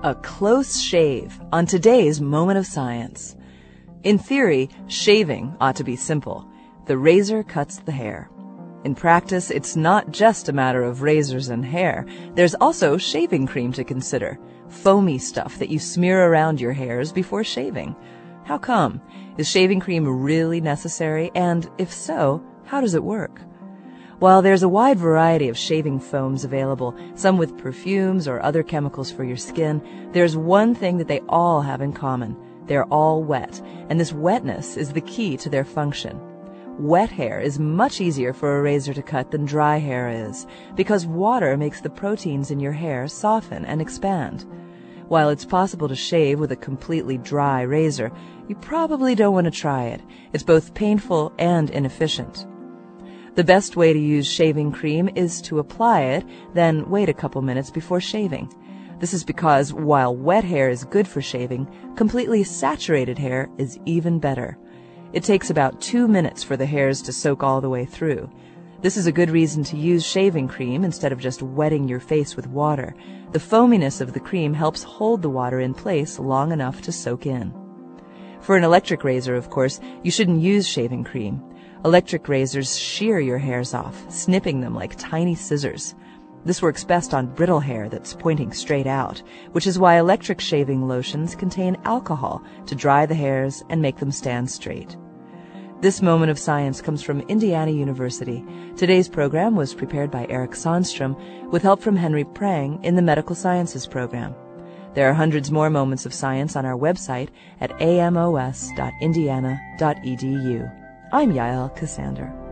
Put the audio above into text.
A close shave on today's Moment of Science. In theory, shaving ought to be simple. The razor cuts the hair. In practice, it's not just a matter of razors and hair. There's also shaving cream to consider, foamy stuff that you smear around your hairs before shaving. How come? Is shaving cream really necessary? And if so, how does it work? While there's a wide variety of shaving foams available, some with perfumes or other chemicals for your skin, there's one thing that they all have in common. They're all wet, and this wetness is the key to their function. Wet hair is much easier for a razor to cut than dry hair is, because water makes the proteins in your hair soften and expand. While it's possible to shave with a completely dry razor, you probably don't want to try it. It's both painful and inefficient. The best way to use shaving cream is to apply it, then wait a couple minutes before shaving. This is because while wet hair is good for shaving, completely saturated hair is even better. It takes about 2 minutes for the hairs to soak all the way through. This is a good reason to use shaving cream instead of just wetting your face with water. The foaminess of the cream helps hold the water in place long enough to soak in. For an electric razor, of course, you shouldn't use shaving cream. Electric razors shear your hairs off, snipping them like tiny scissors. This works best on brittle hair that's pointing straight out, which is why electric shaving lotions contain alcohol to dry the hairs and make them stand straight. This Moment of Science comes from Indiana University. Today's program was prepared by Eric Sandstrom with help from Henry Prang in the Medical Sciences program. There are hundreds more moments of science on our website at amos.indiana.edu. I'm Yael Cassander.